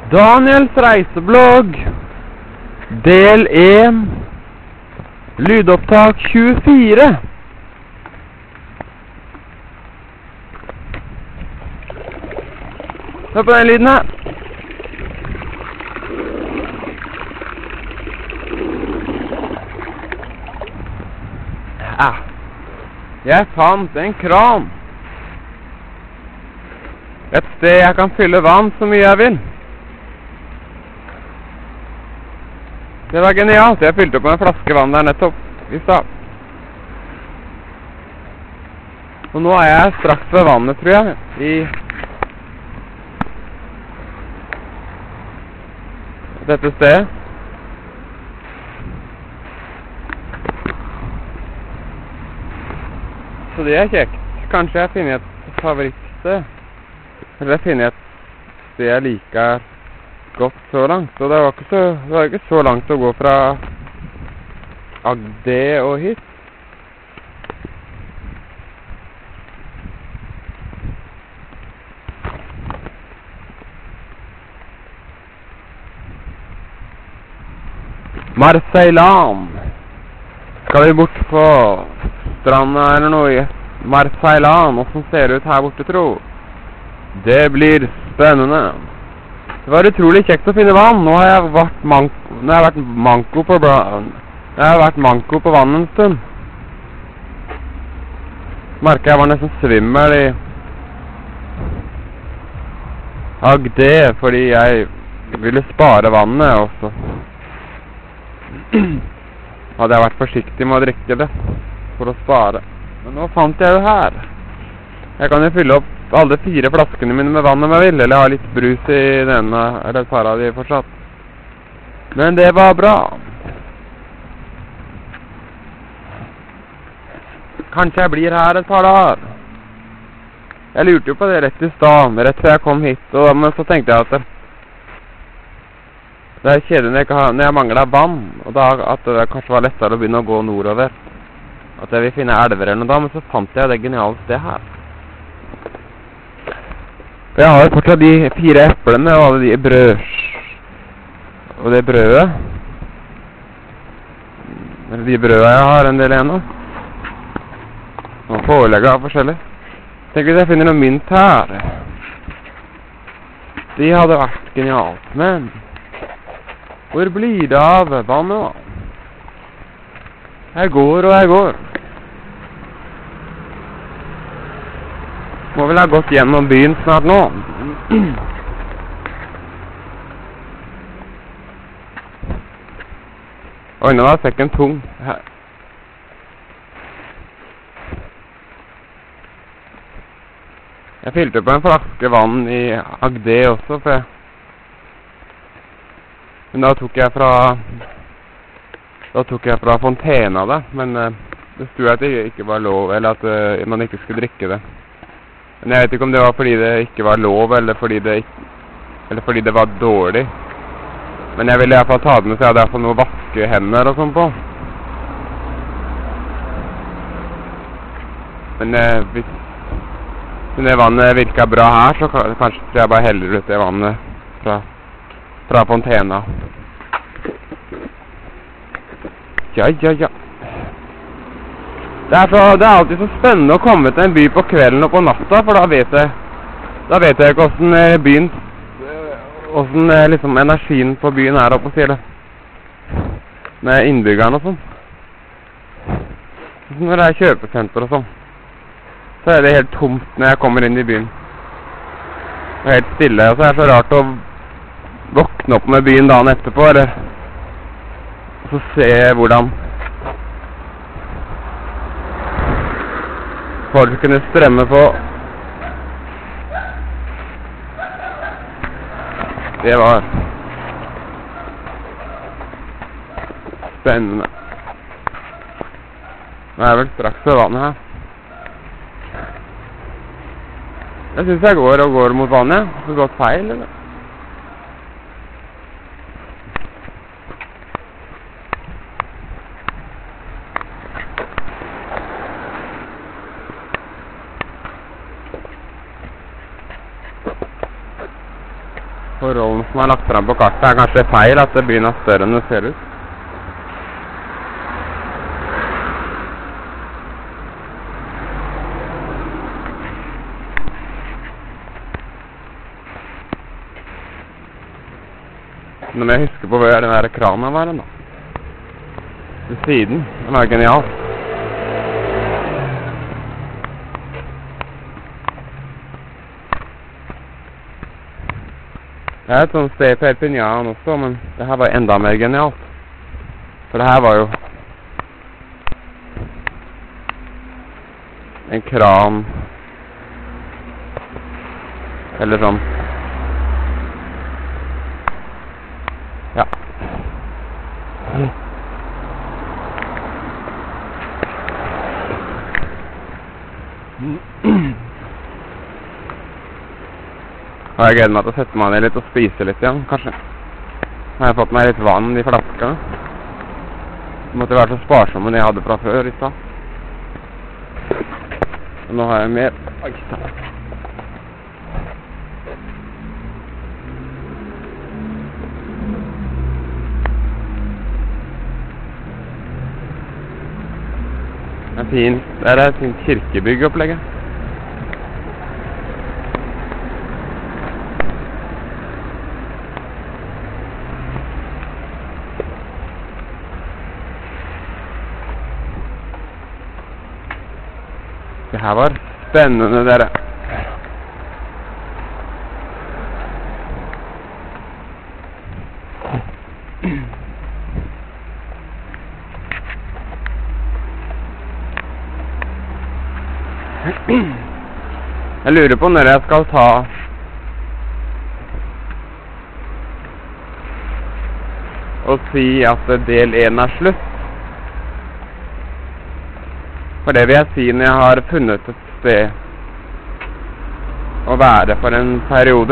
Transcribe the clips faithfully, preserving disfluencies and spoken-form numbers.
Daniels reiseblogg, del én, lydopptak tjuefire. Hør på den lyden her. Ja, jeg fant en kran. Et sted jeg kan fylle vann så mye jeg vil. Det var genialt. Jeg fylte opp med en flaske vann der nettopp i stad. Og nå er jeg straks ved vannet, tror jeg, i dette stedet. Så det er kjekt. Kanskje jeg finner et favorittsted. Eller jeg finner et sted jeg liker godt så langt. Og det var ikke så, det var ikke så langt å gå fra Agde og hit. Marseilan. Skal vi bort på stranda eller noe i Marseilan? Hvordan ser det ut her borte, tro? Det blir spennende. Det var utrolig kjekt å finne vann. Nå har jeg vært manko, nå har jeg vært manko på Jeg har vært manko på vann en stund. Merket jeg var nesten svimmel i Agde, fordi jeg ville spare vannet også. Hadde jeg vært forsiktig med å drikke det for å spare. Men nå fant jeg det her. Jeg kan jo fylle opp alle fire flaskene mine med vann om jeg vil, eller jeg har litt brus i denne, eller et par av de fortsatt. Men det var bra. Kanskje jeg blir her et par dager. Jeg lurte jo på det rett i stad, rett før jeg kom hit, og, men så tenkte jeg at det, det er kjedelig når jeg, ikke har, når jeg mangler vann, og da at det kanskje var lettere å begynne å gå nordover. At jeg vil finne elver eller noe da, men så fant jeg det geniale sted her. For jeg har fortsatt de fire eplene og alle de brød og det brødet. Eller de brødene jeg har en del igjen nå. Og pålegget av forskjellig. Tenk hvis jeg finner noe mynt her. Det hadde vært genialt, men hvor blir det av vannet nå? Jeg går og jeg går. Må vel ha gått gjennom byen snart nå. Oi, nå var sekken tung. Her. Jeg fylte på en flaske vann i Agde også, for jeg... Men da tok jeg fra... Da tok jeg fra fontena da, men uh, det stod at det ikke var lov, eller at uh, man ikke skulle drikke det. Men jeg vet ikke om det var fordi det ikke var lov, eller fordi det, ikke, eller fordi det var dårlig. Men jeg ville i hvert fall ta det med, så jeg hadde i hvert fall noe å vaske hender og sånn på. Men eh, hvis det vannet virket bra her, så kanskje tror jeg bare heller ut det vannet fra, fra fontena. Ja, ja, ja. Det er, så, det er alltid så spennende å komme til en by på kvelden og på natta, for da vet jeg, da vet jeg ikke hvordan byen, hvordan liksom energien på byen er oppe, sier det. Med innbyggerne og sånn. Når det er kjøpesenter og sånn, så er det helt tomt når jeg kommer inn i byen. Det er helt stille, og så er det så rart å våkne opp med byen dagen etterpå, eller så se hvordan folk kunne strømme på. Det var spennende. Nå er jeg vel straks ved vannet her. Jeg synes jeg går og går mot vannet. Har jeg gått feil, eller? forholdene som er lagt frem på kartet. Det er kanskje feil at byen er større enn det ser ut. Nå må jeg huske på hvor den der kranen var den da. Ved siden. Den var genial. Det er et sånt sted i Perpignan også, men det her var enda mer genialt. For det her var jo en kran, eller sånn. Ja. Og jeg gleder meg til å sette meg ned litt og spise litt igjen, kanskje. Nå har jeg fått meg litt vann i flaska. Det måtte være så sparsomme det jeg hadde fra før i stad. Og nå har jeg mer. Oi, takk. Det er fint. Det er et fint kirkebyggopplegget. Det her var spennende, dere. Jeg lurer på når jeg skal ta og si at del én er slutt. For det vil jeg si når jeg har funnet et sted å være for en periode.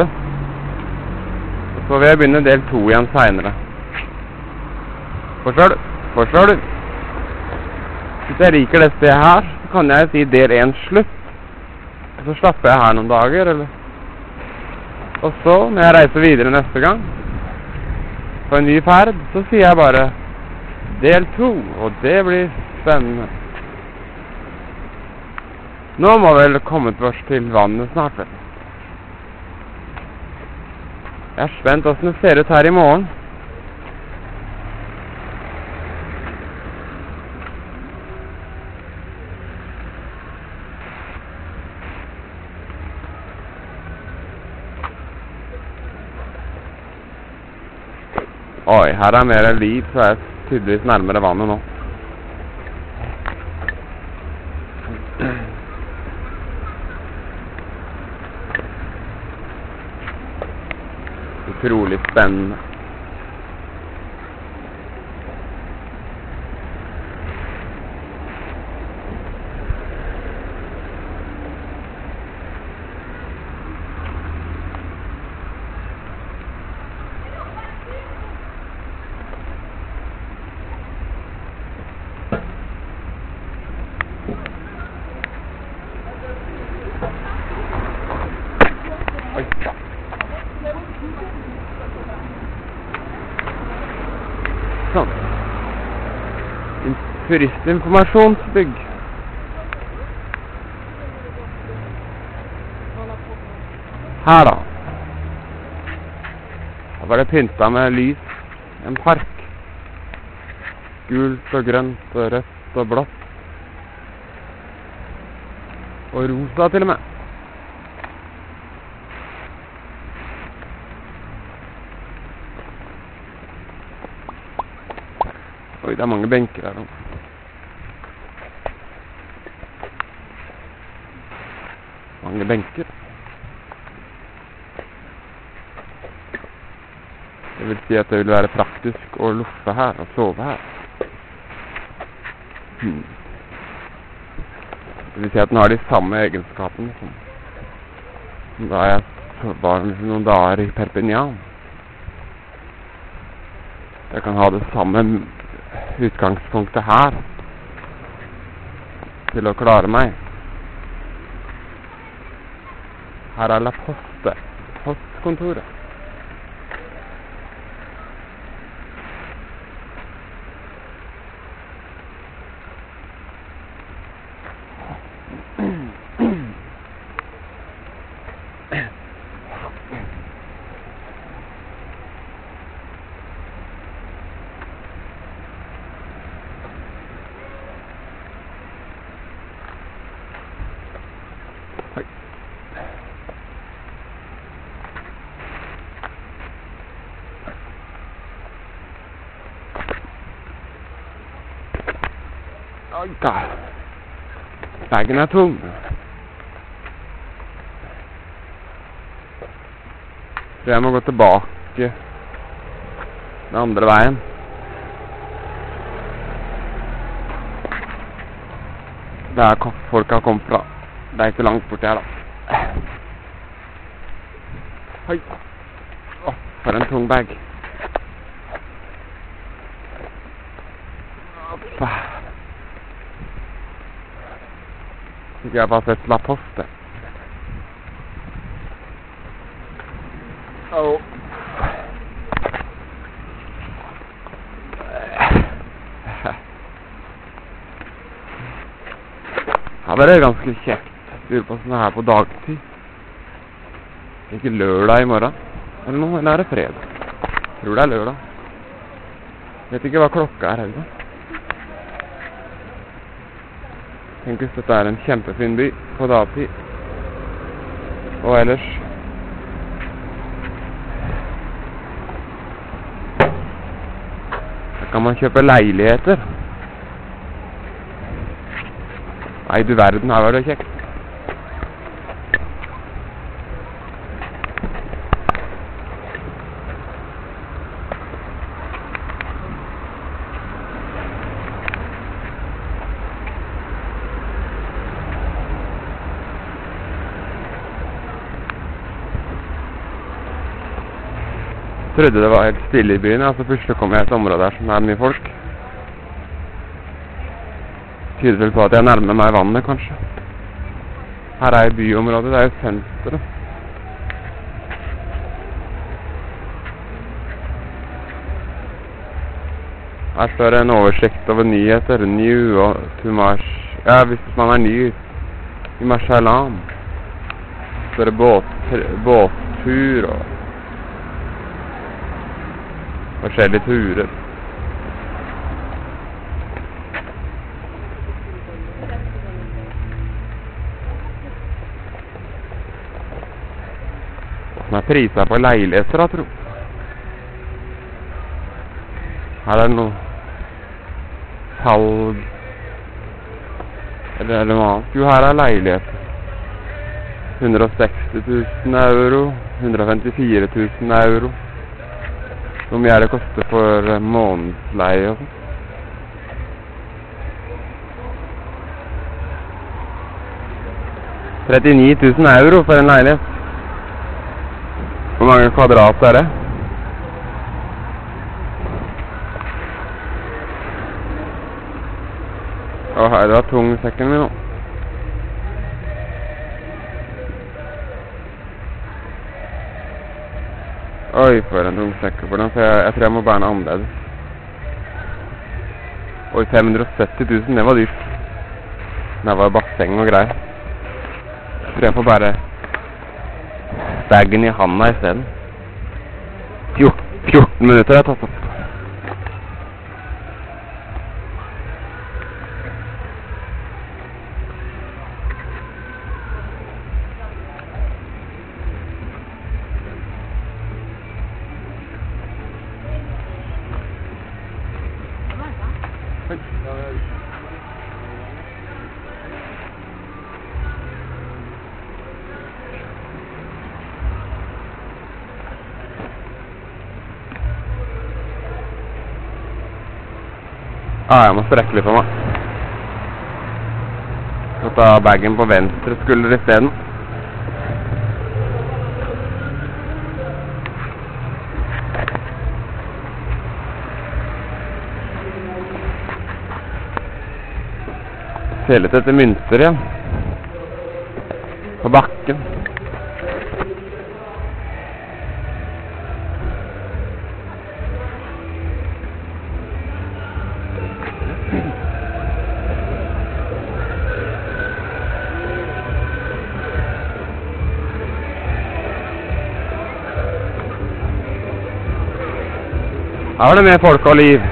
Så vil jeg begynne del to igjen senere. Forstår du? Forstår du? Hvis jeg liker det stedet her, så kan jeg si del én slutt. Og så slapper jeg her noen dager, eller? Og så, når jeg reiser videre neste gang, på en ny ferd, så sier jeg bare del to, og det blir spennende. Nå må vi vel komme oss til vannet snart, vel. Jeg er spent hvordan det ser ut her i morgen. Oi, her er mer liv, så er jeg tydeligvis nærmere vannet nå. Utrolig spennende. Sånn. Turistinformasjonsbygg. Her da. Her var det pynta med lys. En park. Gult og grønt og rødt og blått. Og rosa til og med. Oi, det er mange benker her. Mange benker. Det vil si at det vil være praktisk å luffe her og sove her. Hmm. Det vil si at den har de samme egenskapene som da jeg var noen dager i Perpignan. Jeg kan ha det samme utgangspunktet her til å klare meg. Her er La Poste, postkontoret. Oi da. Bagen er tom. Så jeg må gå tilbake den andre veien. Der folk har kommet fra. Det er ikke langt bort her da. Hei. Åh, for en tung bag. Oppa. Ikke jeg bare sett slapp post det. Åh. Ja, det er ganske kjekt. Lurer på sånn her på dagtid. Ikke lørdag i morgen. Eller noe, eller er det fredag? Jeg tror det er lørdag. Vet ikke hva klokka er heller. Tenk hvis dette er en kjempefin by på dagtid. Og ellers her kan man kjøpe leiligheter. Nei, du verden, her var det kjekt. Jeg trodde det var helt stille i byen, altså plutselig kom jeg i et område der som er mye folk. Tyder vel på at jeg nærmer meg vannet, kanskje. Her er jo byområdet, det er jo senteret. Her står det en oversikt over nyheter, New og Tumash. Ja, hvis man er ny i Marsalan, så er det båt, båttur og forskjellige turer. Som er priset på leiligheter, da, tro. Her er det noe salg eller, eller noe annet. Jo, her er leiligheter. hundre og seksti tusen euro, hundre og femtifire tusen euro. Hvor mye er det koster for månedsleie og sånn? trettini tusen euro for en leilighet. Hvor mange kvadrat er det? Åh, her var tung sekken min nå. Oi, for en tung sekk for den, for jeg, jeg tror jeg må bære den annerledes. Oi, fem hundre og sytti tusen, det var dyrt. Det var basseng og greier. Jeg tror jeg får bære bagen i handa i stedet. fjorten minutter har jeg tatt opp. Ah, jeg må strekke litt på meg. Så ta bagen på venstre skulder i stedet. Se litt etter mynter igjen. På bakken. Her var det mer folk og liv.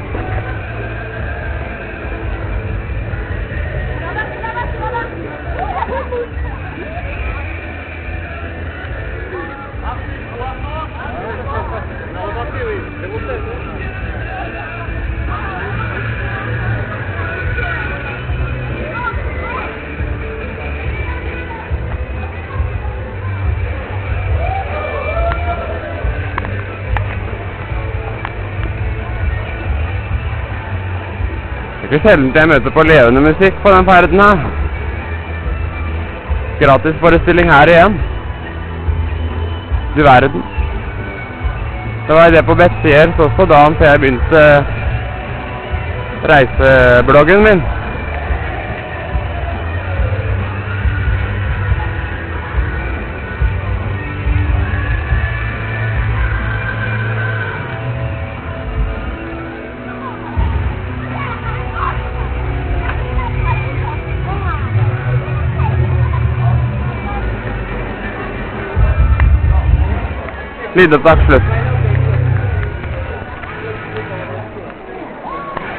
Det er ikke sjelden jeg møter på levende musikk på den ferden her. Gratis forestilling her igjen. Du verden. Det var det på Bettsier, så på dagen før jeg begynte reisebloggen min. Lydopptak slutt.